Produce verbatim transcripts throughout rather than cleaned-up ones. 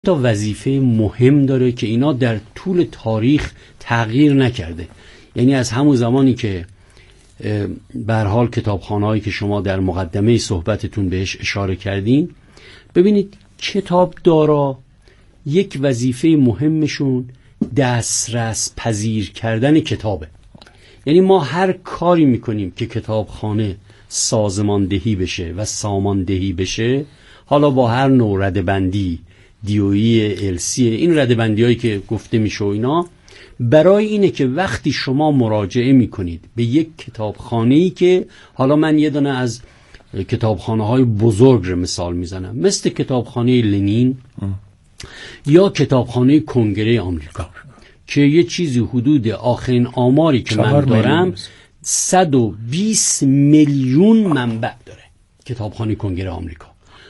تا وظیفه مهم داره که اینا در طول تاریخ تغییر نکرده. یعنی از همون زمانی که به هر حال کتابخانه‌هایی که شما در مقدمه صحبتتون بهش اشاره کردین، ببینید کتابدارا یک وظیفه مهمشون دسترس پذیر کردن کتابه. یعنی ما هر کاری میکنیم که کتابخانه سازماندهی بشه و ساماندهی بشه، حالا با هر نوع ردبندی، دیویی، السی، این ردبندی هایی که گفته میشه و اینا، برای اینه که وقتی شما مراجعه میکنید به یک کتابخانه‌ای که حالا من یه دونه از کتابخانه های بزرگ رو مثال میزنم، مثل کتابخانه لنین یا کتابخانه کنگره آمریکا که یه چیزی حدود آخرین آماری که من دارم صد و بیست میلیون منبع داره. کتابخانه کنگره آمریکا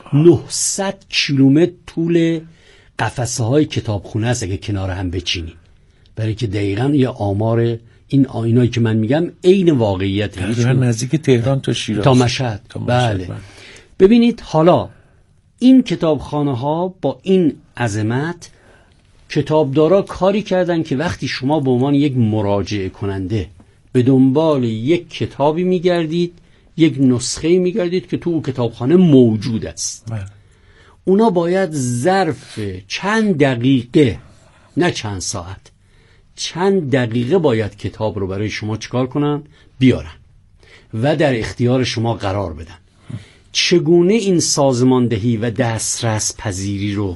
نهصد کیلومتر طول قفسه های کتابخونه است اگه کنار هم بچینی، برای که دقیقاً یه آمار این آینایی که من میگم عین واقعیت تقریبا نزدیک تهران تا شیراز تا مشهد. بله. بله ببینید حالا این کتابخانه ها با این عظمت، کتابدارا کاری کردن که وقتی شما به عنوان یک مراجعه کننده به دنبال یک کتابی میگردید، یک نسخه میگردید که تو اون کتابخانه موجود است، بله. اونا باید ظرف چند دقیقه، نه چند ساعت، چند دقیقه باید کتاب رو برای شما چکار کنن؟ بیارن و در اختیار شما قرار بدن. چگونه این سازماندهی و دسترس پذیری رو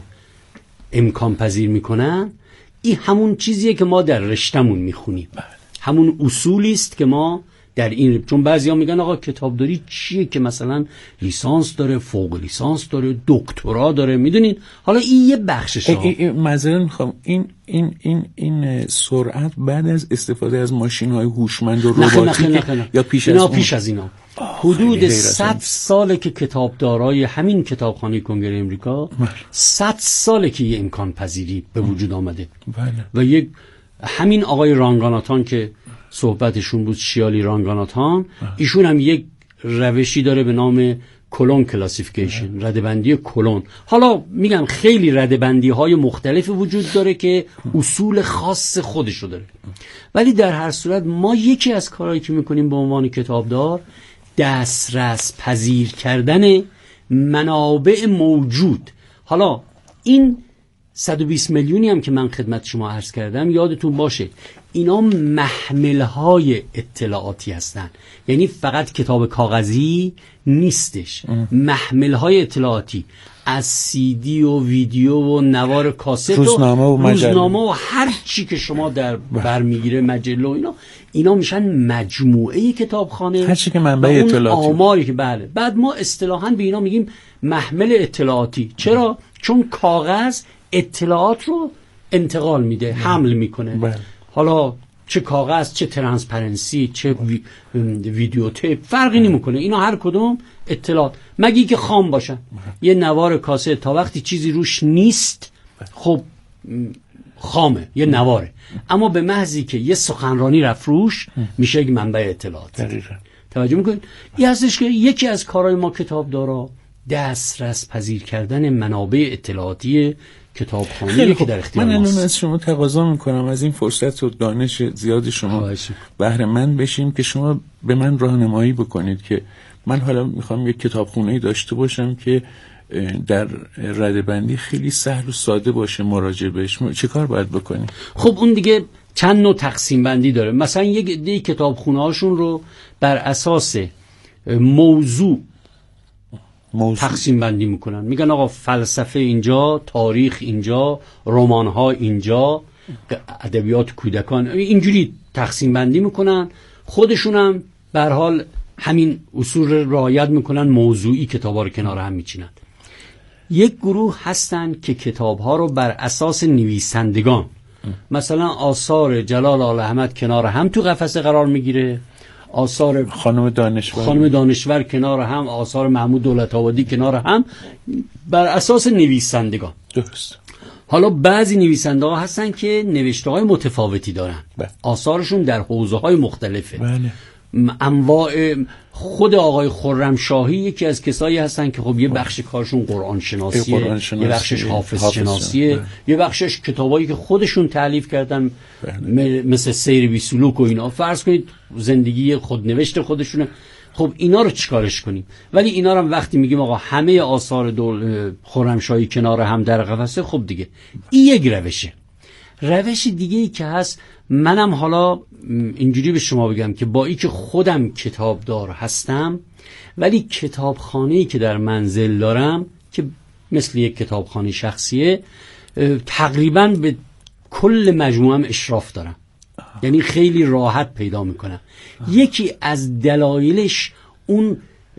امکان پذیر میکنن؟ این همون چیزیه که ما در رشتمون میخونیم، همون اصولی است که ما در این، چون بعضیا میگن آقا کتابداری چیه که مثلا لیسانس داره، فوق لیسانس داره، دکترا داره، میدونین؟ حالا این یه بخششه. معذرت میخوام، این این این این سرعت بعد از استفاده از ماشین‌های هوشمند و رباتیک یا پیش از اینا اون؟ پیش از اینا. حدود صد ساله که کتابدارای همین کتابخانه کنگره امریکا صد ساله که یه امکان پذیری به وجود آمده. بله. و یک همین آقای رانگاناتان که صحبتشون بود، شیالی رانگاناتان، ایشون هم یک روشی داره به نام کلون کلاسیفیکیشن، ردبندی کلون. حالا میگم خیلی ردبندی های مختلف وجود داره که اصول خاص خودشو داره، ولی در هر صورت ما یکی از کارهایی که میکنیم به عنوان کتابدار، دسترس پذیر کردن منابع موجود. حالا این صد و بیست میلیونی هم که من خدمت شما عرض کردم، یادتون باشه اینا محمل‌های اطلاعاتی هستن، یعنی فقط کتاب کاغذی نیستش، محمل‌های اطلاعاتی از سی دی و ویدیو و نوار کاست روزنامه و, و روزنامه و هر چی که شما در برمیگیره، مجله و اینا، اینا میشن مجموعه کتابخانه، هر چی که منبع اطلاعاتی، آماری که بله. بعد ما اصطلاحاً به اینا میگیم محمل اطلاعاتی. چرا؟ چون کاغذ اطلاعات رو انتقال میده، حمل میکنه. بله. حالا چه کاغذ، چه ترانسپرنسی، چه وی... ویدیو تیپ، فرقی نمیکنه، اینا هر کدوم اطلاعات، مگی که خام باشن. یه نوار کاسه تا وقتی چیزی روش نیست، خب خامه، یه نواره، اما به محضی که یه سخنرانی رفت روش، میشه یک منبع اطلاعات. دقیقاً. توجه میکنید؟ این هستش که یکی از کارهای ما کتابدارا دسترس پذیر کردن منابع اطلاعاتی کتابخانه‌ای که در اختیار من ماست. من از شما تقاضا میکنم از این فرصت و دانش زیاد شما بهره مند بشیم که شما به من راهنمایی بکنید که من حالا میخوام یک کتابخونه‌ای داشته باشم که در ردبندی خیلی سهل و ساده باشه مراجعه بهش. چه کار باید بکنیم؟ خب اون دیگه چند نوع تقسیم بندی داره. مثلا یک عده کتابخونه‌هاشون رو بر اساس موضوع موضوع تقسیم بندی میکنن، میگن آقا فلسفه اینجا، تاریخ اینجا، رمان ها اینجا، ادبیات کودکان، اینجوری تقسیم بندی میکنن. خودشون هم به هر حال همین اصول رعایت میکنن، موضوعی کتابا رو کنار هم میچینن. یک گروه هستن که کتاب ها رو بر اساس نویسندگان، مثلا آثار جلال آل احمد کنار هم تو قفسه قرار میگیره، آثار خانم دانشور خانم دانشور کنار هم، آثار محمود دولت‌آبادی کنار هم، بر اساس نویسندگان. درست. حالا بعضی نویسنده ها هستن که نوشته های متفاوتی دارن، بله. آثارشون در حوزه های مختلفه. بله. انواع خود آقای خرمشاهی یکی از کسایی هستن که خب یه بخش کارشون قرآن شناسیه، قرآن شناسی، یه بخشش حافظ شناسیه، یه بخشش کتابایی که خودشون تألیف کردن م- مثل سیر بی سلوک و اینا. فرض کنید زندگی خودنوشت خودشونه. خب اینا رو چیکارش کنیم؟ ولی اینا رو وقتی میگیم آقا همه آثار دول خرمشاهی کنار هم در قفسه، خب دیگه این یک روشه. روش دیگه ای که هست، منم حالا اینجوری به شما بگم که با ای که خودم کتابدار هستم، ولی کتابخانه‌ای که در منزل دارم که مثل یک کتابخانه شخصیه، تقریبا به کل مجموعم اشراف دارم. یعنی خیلی راحت پیدا میکنم. یکی از دلایلش اون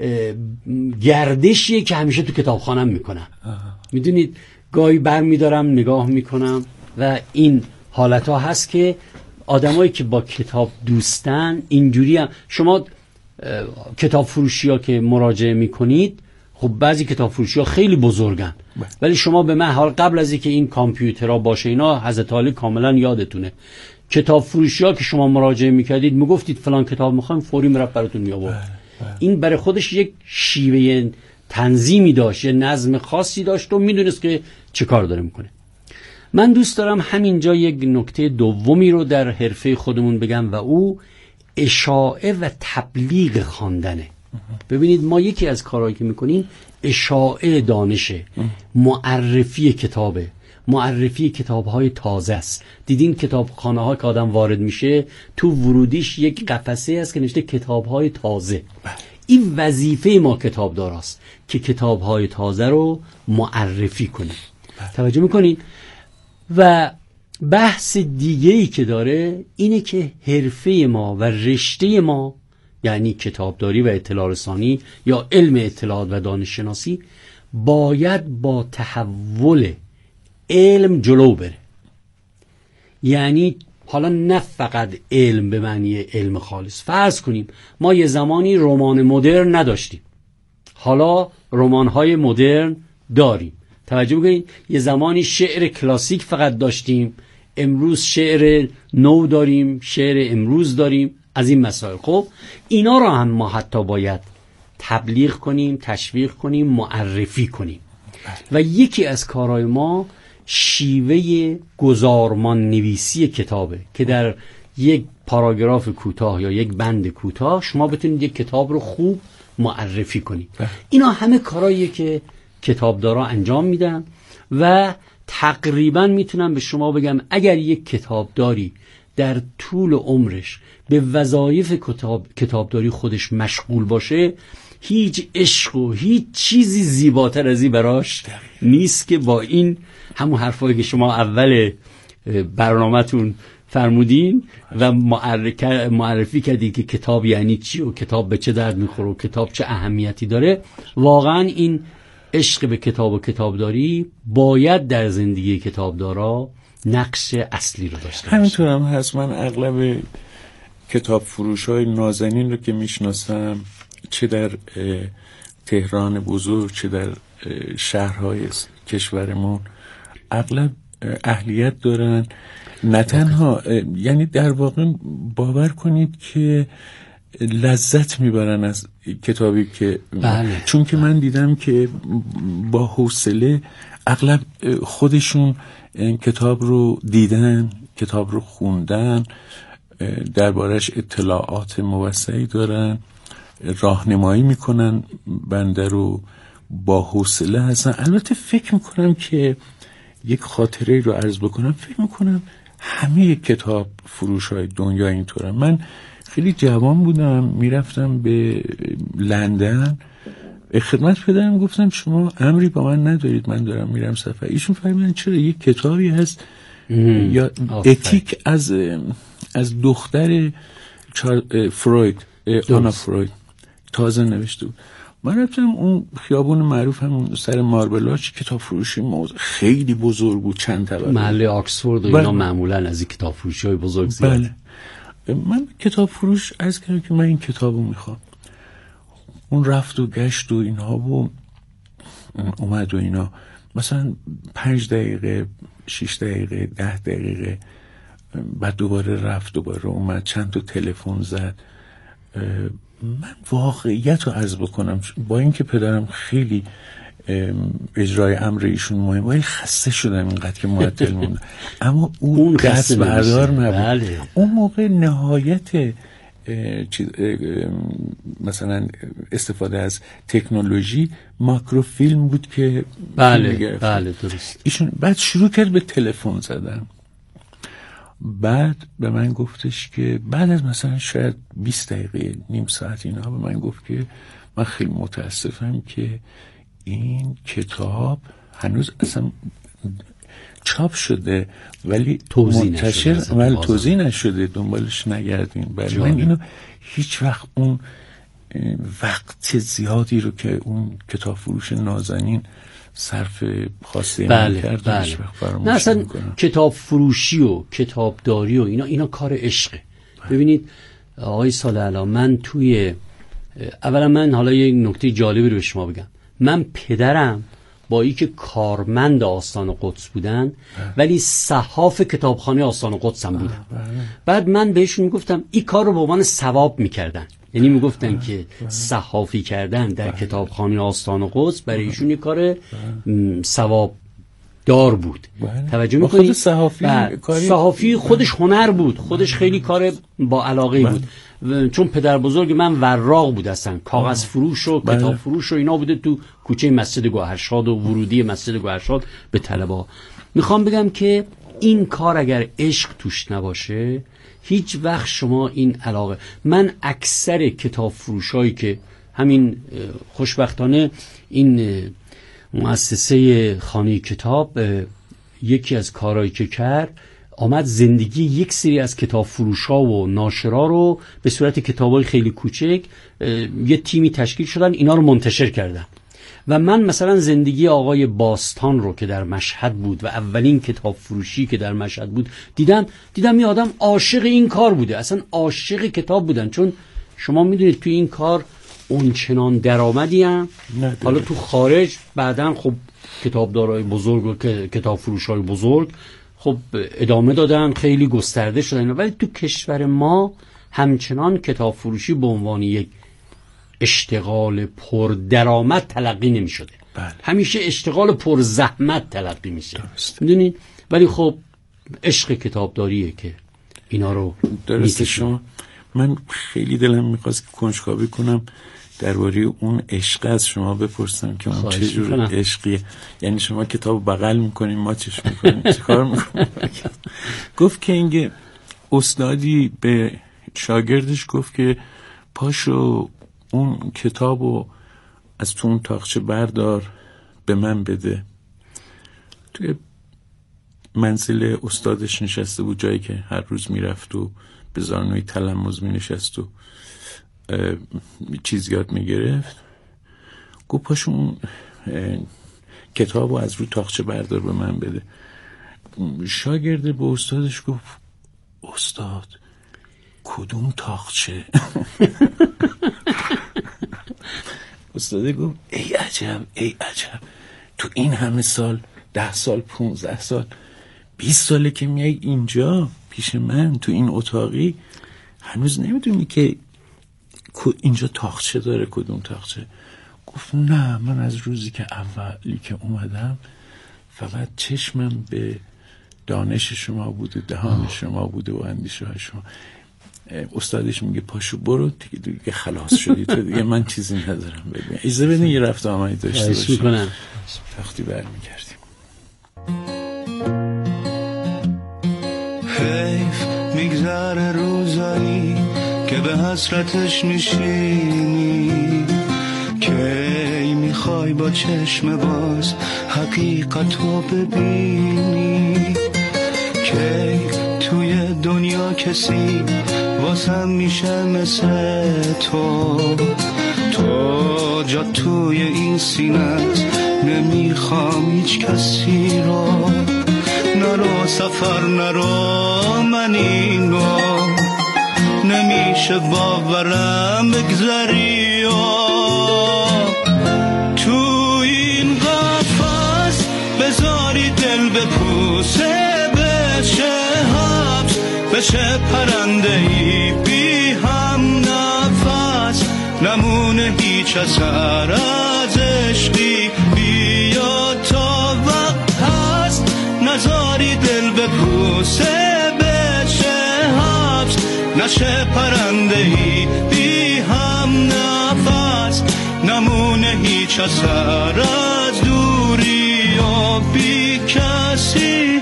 گردشیه که همیشه تو کتابخانه‌ام میکنم. میدونید گاهی برمیدارم نگاه میکنم و این حالت ها هست که آدمایی که با کتاب دوستن اینجوری هم. شما کتاب فروشی ها که مراجعه میکنید، خب بعضی کتاب فروشی ها خیلی بزرگن، ولی شما به من حال قبل از اینکه این کامپیوترها باشه اینا، حضرت علی کاملا یادتونه کتاب فروشی ها که شما مراجعه میکردید میگفتید فلان کتاب میخوایم، فوری میرفت براتون میآورد. این برای خودش یک شیوه تنظیمی داشت، یه نظم خاصی داشت و میدونست که چه کار داره میکنه. من دوست دارم همینجا یک نکته دومی رو در حرفه خودمون بگم و او اشاعه و تبلیغ خواندنه. ببینید ما یکی از کارهایی که میکنیم اشاعه دانشه، معرفی کتابه، معرفی کتاب‌های تازه است. دیدین کتابخانه‌ها که آدم وارد میشه تو ورودیش یک قفسه است که نوشته کتاب‌های تازه. این وظیفه ما کتابداراست که کتاب‌های تازه رو معرفی کنیم. توجه میکنین؟ و بحث دیگه‌ای که داره اینه که حرفه ما و رشته ما، یعنی کتابداری و اطلاع رسانی یا علم اطلاعات و دانش شناسی، باید با تحول علم جلو بره. یعنی حالا نه فقط علم به معنی علم خالص. فرض کنیم ما یه زمانی رمان مدرن نداشتیم، حالا رمان‌های مدرن داریم. توجه بکنید، یه زمانی شعر کلاسیک فقط داشتیم، امروز شعر نو داریم، شعر امروز داریم. از این مسائل خب اینا رو هم ما حتی باید تبلیغ کنیم، تشویق کنیم، معرفی کنیم. و یکی از کارهای ما شیوه گزارمان نویسی کتابه که در یک پاراگراف کوتاه یا یک بند کوتاه شما بتونید یک کتاب رو خوب معرفی کنید. اینا همه کارهاییه که کتابدارا انجام میدن و تقریبا میتونم به شما بگم اگر یک کتابداری در طول عمرش به وظایف کتاب کتابداری خودش مشغول باشه، هیچ عشق و هیچ چیزی زیباتر از این براش نیست که با این همون حرفایی که شما اول برنامه‌تون فرمودین و معرفی کردید که کتاب یعنی چی و کتاب به چه درد میخوره و کتاب چه اهمیتی داره. واقعا این عشق به کتاب و کتابداری باید در زندگی کتابدارا نقش اصلی رو داشته باشه. همینطور هم هست. من اغلب کتاب فروش های نازنین رو که میشناسم، چه در تهران بزرگ چه در شهرهای کشورمون، اغلب اهلیت دارن. نه تنها یعنی در واقع باور کنید که لذت میبرن از کتابی که بله. چون که من دیدم که با حوصله اغلب خودشون کتاب رو دیدن، کتاب رو خوندن، دربارش اطلاعات موسعی دارن، راهنمایی میکنن بنده رو، با حوصله هستن. البته فکر میکنم که یک خاطره رو عرض بکنم، فکر میکنم همه کتاب فروش های دنیا اینطورن. من خیلی جوان بودم، میرفتم به لندن، خدمت پدرم گفتم شما امری با من ندارید، من دارم میرم سفر. ایشون فهمیدن چرا یک کتابی هست یا اتیک از از دختر فروید، آنا فروید تازه نوشته بود. من رفتم اون خیابون معروف همون سر ماربلاش، کتاب فروشی موز خیلی بزرگ بود، چند طبقه، محله آکسفورد و اینا معمولا از این کتاب فروشی های بزرگ زیاد. بله. من کتاب فروش عرض کردم که من این کتابو میخوام. اون رفت و گشت و اینها و اومد و اینا، مثلا پنج دقیقه، شش دقیقه، ده دقیقه، بعد دوباره رفت، دوباره اومد، چند تا تلفن زد. من واقعیت رو عرض بکنم، با اینکه پدرم خیلی اجرای امر ایشون مهم، ولی خسته شدم اینقدر که معطل موندم. اما اون دست بردار نبود. بله. اون موقع نهایت چیز مثلا استفاده از تکنولوژی ماکروفیلم بود که بله بله درست. ایشون بعد شروع کرد به تلفن زدن. بعد به من گفتش که بعد از مثلا شاید بیست دقیقه نیم ساعت اینا به من گفت که من خیلی متاسفم که این کتاب هنوز اصلا چاپ شده ولی توزیع منتشر نشده، ولی توزیع نشده، دنبالش نگردیم. برای من اینو هیچ وقت اون وقت زیادی رو که اون کتاب فروش نازنین صرف خاصی بله، من کرد بله. هیچ وقت فراموش نه اصلا نمی‌کنم. کتاب فروشی و کتابداری و اینا اینا کار عشقه. بله. ببینید آقای صالح، من توی اولا من حالا یک نکته جالبی رو به شما بگم. من پدرم با ای که کارمند آستان قدس بودن بله. ولی صحاف کتابخانه آستان قدس هم بودن. بله. بعد من بهشون میگفتم این کار رو به عنوان ثواب میکردن، یعنی میگفتن بله. که بله. صحافی کردن در بله. کتابخانه آستان قدس برای ایشون یک کار ثواب دار بود. بله. توجه میکنید؟ صحافی کاری... صحافی خودش هنر بود، خودش خیلی کار با علاقه بود. چون پدر بزرگ من وراق بود، اصلا کاغذ فروش و بله. کتاب فروش و اینا بوده تو کوچه مسجد گوهرشاد و ورودی مسجد گوهرشاد به طلبا. میخوام بگم که این کار اگر عشق توش نباشه هیچ وقت شما این علاقه. من اکثر کتاب فروشایی که همین خوشبختانه این مؤسسه خانه کتاب یکی از کارهایی که کرد آمد زندگی یک سری از کتاب فروشا و ناشرا رو به صورت کتابای خیلی کوچک یه تیمی تشکیل شدن، اینا رو منتشر کردن. و من مثلا زندگی آقای باستان رو که در مشهد بود و اولین کتاب فروشی که در مشهد بود دیدم دیدم یه آدم عاشق این کار بوده، اصلا عاشق کتاب بودن. چون شما میدونید توی این کار اونچنان درآمدی هم حالا تو خارج بعدن خب کتابدارای بزرگ و کتاب فروشای بزرگ خب ادامه دادن، خیلی گسترده شدن، ولی تو کشور ما همچنان کتاب فروشی به عنوان یک اشتغال پر درآمد تلقی نمی شده. بله. همیشه اشتغال پر زحمت تلقی میشه، میدونین؟ ولی خب عشق کتابداریه که اینا رو درسته. شما من خیلی دلم میخواست کنجکاوی کنم درباره اون عشق از شما بپرسم که من چه جور عشقیه. یعنی شما کتاب بغل میکنیم ما چش میکنیم چه کار میکنیم؟ گفت که اینگه استادی به شاگردش گفت که پاشو اون کتابو از تو اون تاقچه بردار به من بده. توی منزل استادش نشسته بود، جایی که هر روز میرفت و به زانوی تلمذ می نشست و چیز یاد می گرفت. گفت پاشو اون کتابو از رو تاقچه بردار به من بده. شاگرد به استادش گفت استاد کدوم تاقچه؟ استاد گفت ای عجب ای عجب، تو این همه سال، ده سال، پونزده سال، بیست ساله که میای اینجا پیش من تو این اتاقی هنوز نمیدونی که اینجا تاقچه داره، کدوم تاقچه؟ گفت نه، من از روزی که اولی که اومدم فقط چشمم به دانش شما بوده، دهان شما بوده و اندیشه های شما. استادش میگه پاشو برو دیگه, دیگه خلاص شدی تو دیگه، من چیزی ندارم بگم. اجازه بدین یه رفت آمدی داشته باشیم، وقتی برمیگردیم. حیف میگذره روزایی که به حسرتش میشینی، که میخوای با چشم باز حقیقتو ببینی، که توی دنیا کسی واسم میشه مثل تو، تو جا توی این سینت نمیخوام هیچ کسی رو، نرو سفر نرو من اینو نمیشه باورم بگذری و تو این قفس بذاری دل بپوسه، بشه حبس بشه پرنده ای بی هم نفس. نمونه هیچ اثر از عشقی. بیا تا وقت هست نذاری دل بپوسه بشه حبس، نشه پرنده ای بی هم نفس. نمونه هیچ اثر از دوری و بی کسی.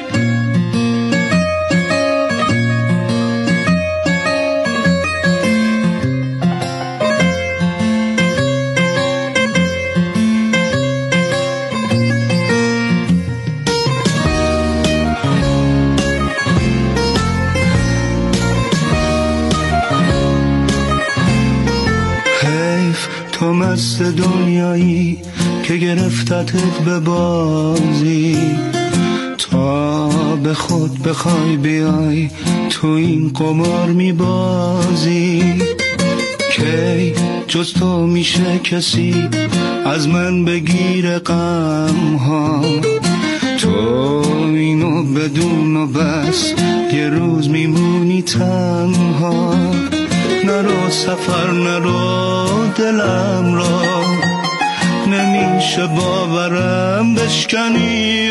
تو مست دنیایی که گرفتتت به بازی، تا به خود بخوای بیای تو این قمار میبازی. کی جز تو میشه کسی از من بگیره غم ها، تو اینو بدون و بس یه روز میمونی تنها. نرو سفر نرو دلم را، نمیشه باورم بشکنی.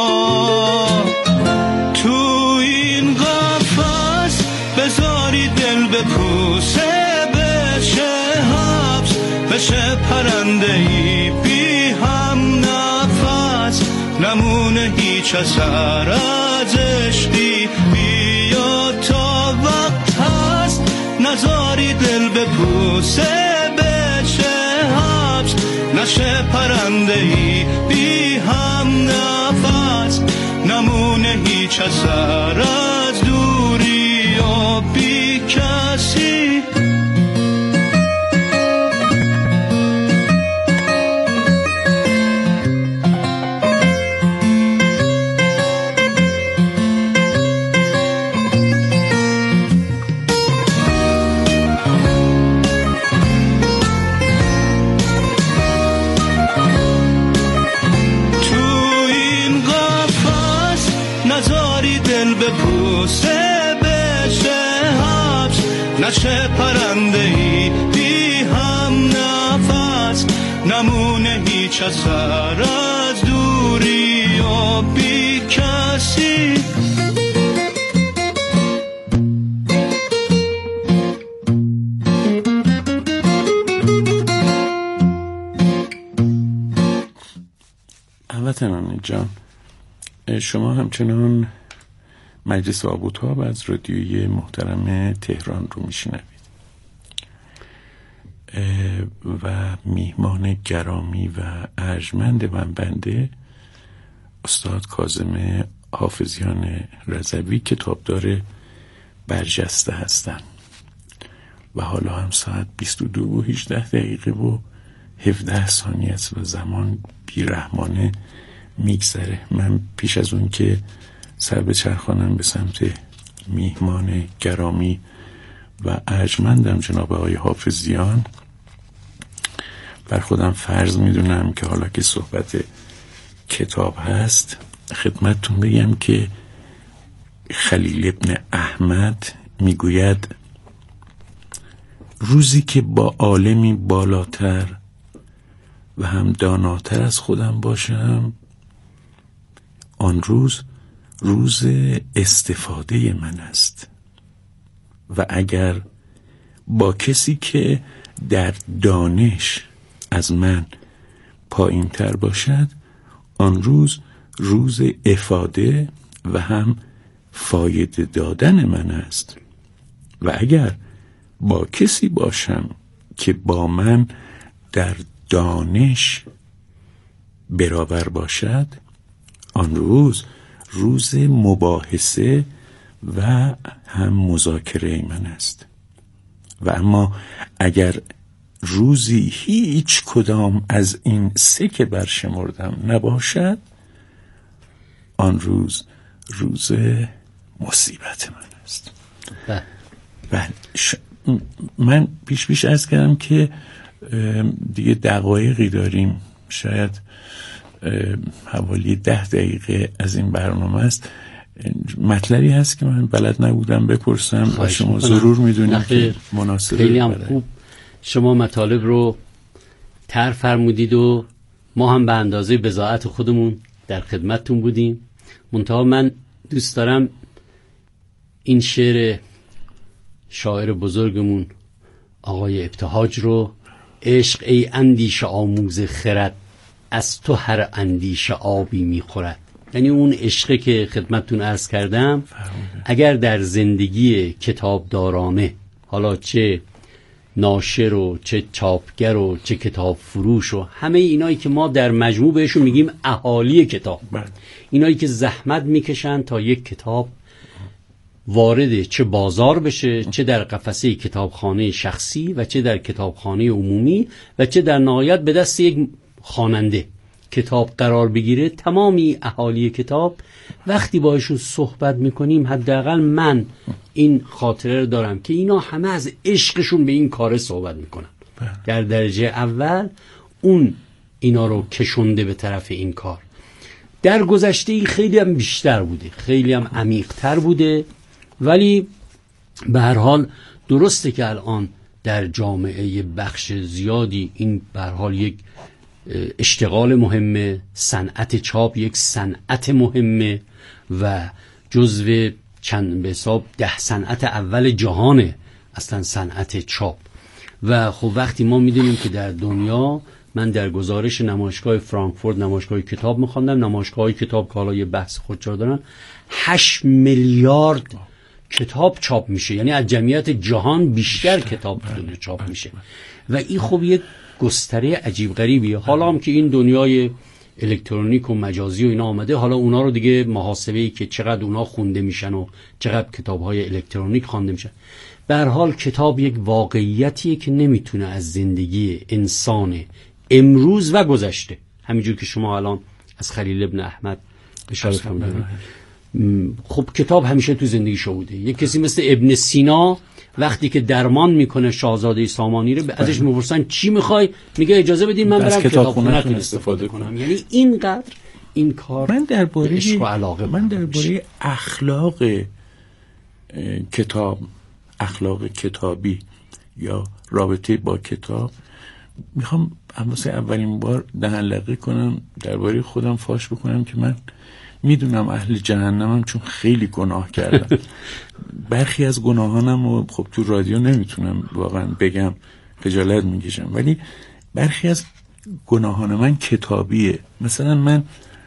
تو این قفس بذاری دل بپوسه بشه حبس، بشه پرنده ای بی هم نفس. نمونه هیچ اثر از عشقی. بیا تا وقت هست نذاری دل بپوسه بشه حبس، نشه پرنده ای بی هم نفس. نمونه هیچ اثر از دوری و بی کسی. بپوسه بشه حبس، نشه پرنده ای بی هم نفس. نمونه هیچ اثر از دوری و بی کسی. هموطنان جان، شما همچنان مجلس آبوتاب از رادیوی محترم تهران رو میشنوید و میهمان گرامی و ارجمند من بنده استاد کاظم حافظیان رضوی کتابدار برجسته هستن و حالا هم ساعت بیست و دو و هجده دقیقه و هفده ثانیه است و زمان بیرحمانه میگذره. من پیش از اون که سر به چرخانم به سمت میهمان گرامی و ارجمندم جناب آقای حافظیان، بر خودم فرض میدونم که حالا که صحبت کتاب هست خدمتتون بگم که خلیل ابن احمد میگوید روزی که با عالمی بالاتر و هم داناتر از خودم باشم، آن روز روز استفاده من است. و اگر با کسی که در دانش از من پایین تر باشد، آن روز روز افاده و هم فایده دادن من است. و اگر با کسی باشم که با من در دانش برابر باشد، آن روز روز مباحثه و هم مذاکره من است. و اما اگر روزی هیچ کدام از این سه که برشمردم نباشد، آن روز روز مصیبت من است. و من پیش پیش عرض کردم که دیگه دقایقی داریم، شاید حوالی ده دقیقه از این برنامه است. مطلبی هست که من بلد نبودم بپرسم و شما ضرور میدونید که مناسبه. خیلی هم خوب شما مطالب رو طرح فرمودید و ما هم به اندازه بضاعت خودمون در خدمتتون بودیم. منتها من دوست دارم این شعر شاعر بزرگمون آقای ابتهاج رو، عشق ای اندیشه آموز خرد، از تو هر اندیشه آبی میخورد. یعنی اون عشقه که خدمتتون عرض کردم اگر در زندگی کتابدارانه، حالا چه ناشر و چه چاپگر و چه کتاب فروش و همه اینایی که ما در مجموع بهشون میگیم اهالی کتاب، اینایی که زحمت میکشن تا یک کتاب وارد چه بازار بشه، چه در قفسه کتابخانه شخصی و چه در کتابخانه عمومی و چه در نهایت به دست یک خواننده کتاب قرار بگیره، تمامی اهالی کتاب وقتی باهاشون صحبت میکنیم حداقل من این خاطره رو دارم که اینا همه از عشقشون به این کار صحبت میکنن. در درجه اول اون اینا رو کشونده به طرف این کار. در گذشته خیلی هم بیشتر بوده، خیلی هم عمیق‌تر بوده، ولی به هر حال درسته که الان در جامعه بخش زیادی این به هر حال یک اشتغال مهمه، صنعت چاپ یک صنعت مهمه و جزو چند به حساب ده صنعت اول جهانه اصلا صنعت چاپ. و خب وقتی ما میدونیم که در دنیا، من در گزارش نمایشگاه فرانکفورت نمایشگاه کتاب میخوندم، نمایشگاه کتاب که حالا یه بحث خودجا دارن، هشت میلیارد کتاب چاپ میشه، یعنی از جمعیت جهان بیشتر کتاب دنیا چاپ میشه و این خب یک گستره عجیب غریبیه. حالا هم که این دنیای الکترونیک و مجازی و اینا آمده، حالا اونا رو دیگه محاسبه‌ای که چقدر اونا خونده میشن و چقدر کتاب‌های الکترونیک خوانده میشن. به هر حال کتاب یک واقعیتیه که نمیتونه از زندگی انسان امروز و گذشته، همینجور که شما الان از خلیل ابن احمد اشاره فرمودید، خب کتاب همیشه تو زندگی شو بوده. یک کسی مثل ابن سینا وقتی که درمان میکنه شاهزاده سامانی رو، ازش میپرسن چی میخوای، میگه اجازه بدین من برم کتابخونه‌تون استفاده کنم. یعنی اینقدر این کار من درباره عشق و علاقه من درباره اخلاق کتاب، اخلاق کتابی یا رابطه با کتاب میخوام واسه اولین بار دهن‌لقی کنم، درباره خودم فاش بکنم که من میدونم اهل جهنمم چون خیلی گناه کردم. برخی از گناهانم و خب تو رادیو نمیتونم واقعا بگم، خجالت میکشم، ولی برخی از گناهان من کتابیه. مثلا من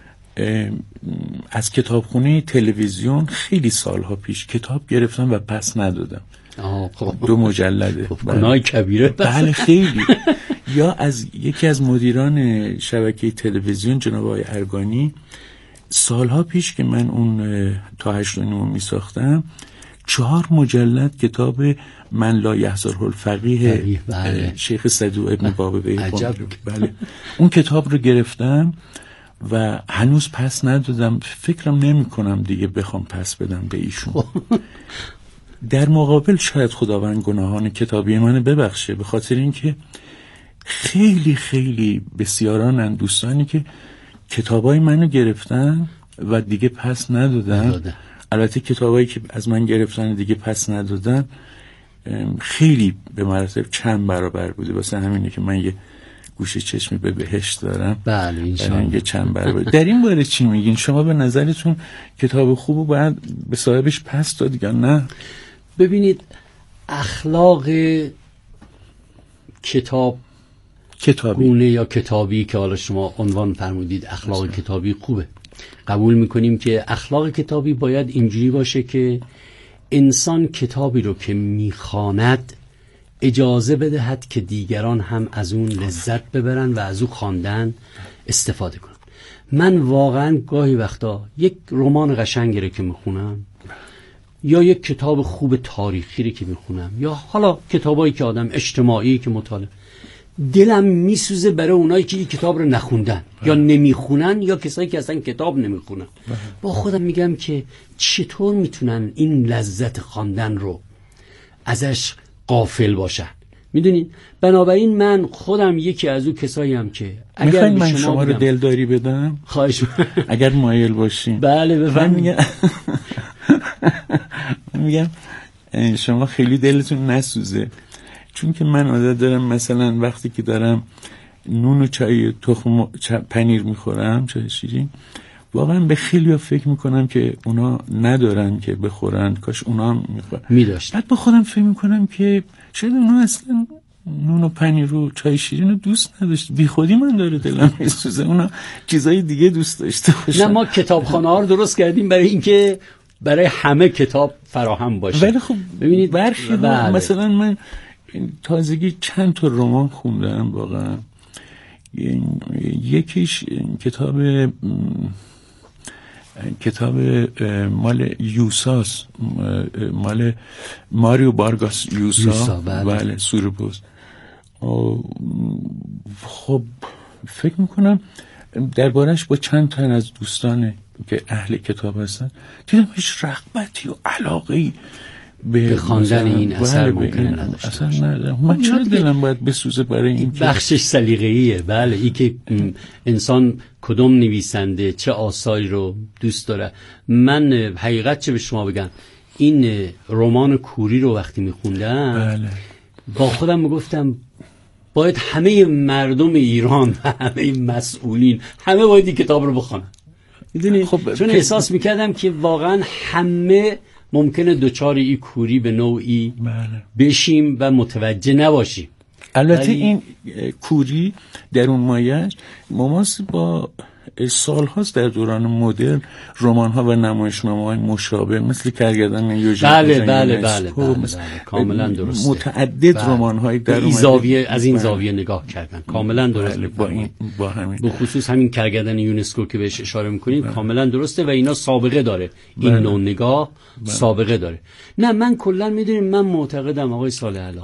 از کتابخونه تلویزیون خیلی سالها پیش کتاب گرفتم و پس ندادم. دو مجلده. گناه کبیره. بله خیلی. یا از یکی از مدیران شبکه تلویزیون جناب آقای ارگانی، سالها پیش که من اون تا هشت و نیم می ساختم، چهار مجلد کتاب من لا یحضره الفقیه بله. شیخ صدوق ابن بابوی، بله اون کتاب رو گرفتم و هنوز پس ندادم، فکرم نمی کنم دیگه بخوام پس بدم به ایشون. در مقابل شاید خداوند گناهان کتابی منو ببخشه، به خاطر اینکه خیلی خیلی بسیارانن دوستانی که کتابای منو گرفتن و دیگه پس ندادن. نداده. البته کتابایی که از من گرفتن دیگه پس ندادن خیلی به مراتب چند برابر بوده، واسه همینه که من یه گوشه چشمی به بهشت دارم. بله انشاءالله چند برابر. در این باره چی میگین شما؟ به نظرتون کتاب خوبو باید به صاحبش پس داد یا نه؟ ببینید اخلاق کتاب کتابی گونه یا کتابی که حالا شما عنوان فرمودید اخلاق اصلا. کتابی خوبه، قبول میکنیم که اخلاق کتابی باید اینجوری باشه که انسان کتابی رو که میخواند اجازه بدهد که دیگران هم از اون لذت ببرن و از اون خواندن استفاده کنن. من واقعا گاهی وقتا یک رمان قشنگی رو که میخونم یا یک کتاب خوب تاریخی رو که میخونم یا حالا کتابایی که آدم اجتماعی که مطالعه، دلم میسوزه برای اونایی که این کتاب رو نخوندن یا نمیخونن یا کسایی که اصلا کتاب نمیخونن. با خودم میگم که چطور میتونن این لذت خواندن رو ازش غافل باشن. میدونین بنابراین من خودم یکی از اون کسایی هم که اگر من شما, شما رو دلداری بدم خواهش اگر مایل باشین. بله بفرمایید. میگم میگم شما خیلی دلتون نسوزه، چون که من عادت دارم مثلا وقتی که دارم نون و چای تخم پنیر میخورم، چای شیرین، واقعا به خیلی ها فکر میکنم که اونا ندارن که بخورن، کاش اونا هم میخورن میداشت. بعد با خودم فکر میکنم که شاید اونا اصلا نون و پنیر و چای شیرین رو دوست نداشت، بی خودی من داره دلم میسوزه، اونا چیزای دیگه دوست داشته باشن. نه ما کتابخانه ها رو درست کردیم برای اینکه برای همه کتاب فراهم باشه. ولی خب ببینید برخی بله. مثلا من تازگی چند تا رمان خوندم واقعا، یکیش کتاب کتاب مال یوساس، مال ماریو بارگاس یوسا, یوسا بله, بله سورپوز. خب فکر میکنم دربارش با چند تا از دوستان که اهل کتاب هستن دیدم هیچ رغبتی و علاقه‌ای به خواندن این اثر ممکنه نداشته اصلا ندارم. من چرا دلم باید بسوزه برای این بخشش سلیقه‌ایه. بله این که انسان کدوم نویسنده چه آثاری رو دوست داره. من حقیقت چه به شما بگم، این رمان کوری رو وقتی میخوندم بله. با خودم میگفتم باید همه مردم ایران و همه مسئولین همه باید این کتاب رو بخونن. میدونی خب چون احساس میکردم که واقعا همه ممکنه دوچار ای کوری به نوعی بله. بشیم و متوجه نباشیم. البته ولی... این کوری در اون مایش مماس با سالهاست در دوران مدرن رمان‌ها و نمایشنامه‌های مشابه مثل کرگدن یوژن بله بله بله, بله, بله کاملا درسته. متعدد بله. رمان‌های در این زاویه از این بله. زاویه نگاه کردن کاملا درسته. بله با این با همین به خصوص همین کرگدن یونسکو که بهش اشاره می‌کنید بله. کاملا درسته و اینا سابقه داره. این بله. نوع نگاه بله. سابقه داره. نه من کلا می‌دونیم من معتقدم آقای صالح علا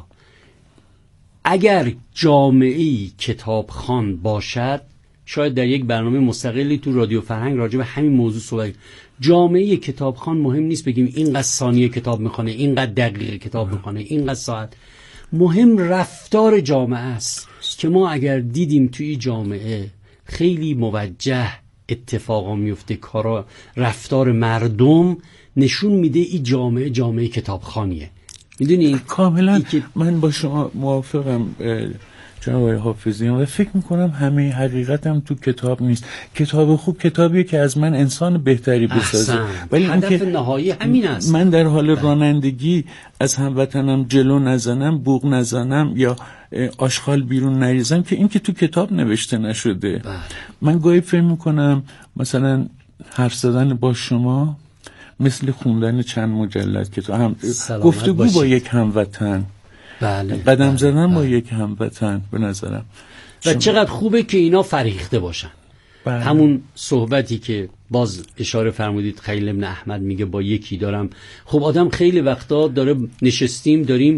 اگر جامعه‌ای کتابخوان باشد، شاید در یک برنامه مستقلی تو رادیو فرهنگ راجع به همین موضوع صحبت، جامعه کتابخوان مهم نیست بگیم اینقدر ثانیه کتاب میخونه، اینقدر دقیقه کتاب میخونه، اینقدر ساعت، مهم رفتار جامعه است که ما اگر دیدیم توی جامعه خیلی موجه اتفاقا میفته کارا، رفتار مردم نشون میده این جامعه جامعه کتابخوانیه. میدونی کاملا که... من با شما موافقم جناب حافظیان و فکر میکنم همه حقیقتم تو کتاب نیست. کتاب خوب کتابیه که از من انسان بهتری بسازه، ولی هدف نهایی همین است. من در حال رانندگی از هموطنم جلو نزنم، بوق نزنم یا آشغال بیرون نریزم که این که تو کتاب نوشته نشده. بله. من گاهی فکر میکنم مثلا حرف زدن با شما مثل خوندن چند مجلد کتاب، هم گفتگو باشید. با یک هموطن بله قدم بله. زدن بله. با یک هموطن به نظرم و شما... چقدر خوبه که اینا فریخته باشن. بله. همون صحبتی که باز اشاره فرمودید خلیل ابن احمد میگه با یکی دارم، خب آدم خیلی وقتا داره نشستیم داریم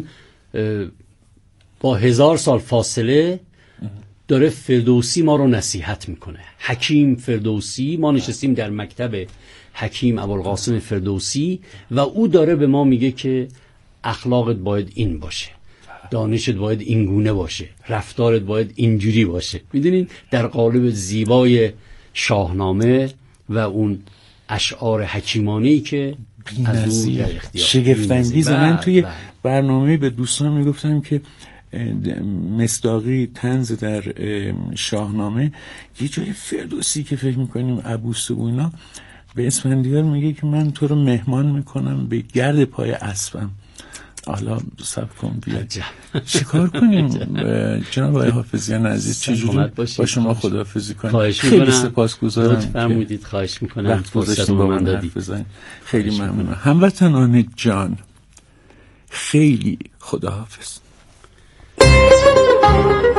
با هزار سال فاصله داره فردوسی ما رو نصیحت میکنه، حکیم فردوسی، ما نشستیم در مکتب حکیم ابوالقاسم فردوسی و او داره به ما میگه که اخلاقت باید این باشه، دانشت باید این گونه باشه، رفتارت باید اینجوری باشه. میدونین در قالب زیبای شاهنامه و اون اشعار حکیمانه‌ای که از او در اختیار شگفت‌انگیز. من توی برنامه به دوستان میگفتم که مصداقی طنز در شاهنامه یه جای فردوسی که فکر میکنیم عبوس و اینا به اسفندیار میگه که من تو رو مهمان میکنم به گرد پای اسبم. حالا صبر کن بیاد چیکار کنیم جناب آقای حافظیان عزیز، چجوری با شما خداحافظی کنیم؟ خیلی سپاسگزارم لطف فرمودید، خواهش میکنم فرصت رو به من دادید. خیلی ممنونم. هموطنان جان خیلی خداحافظ.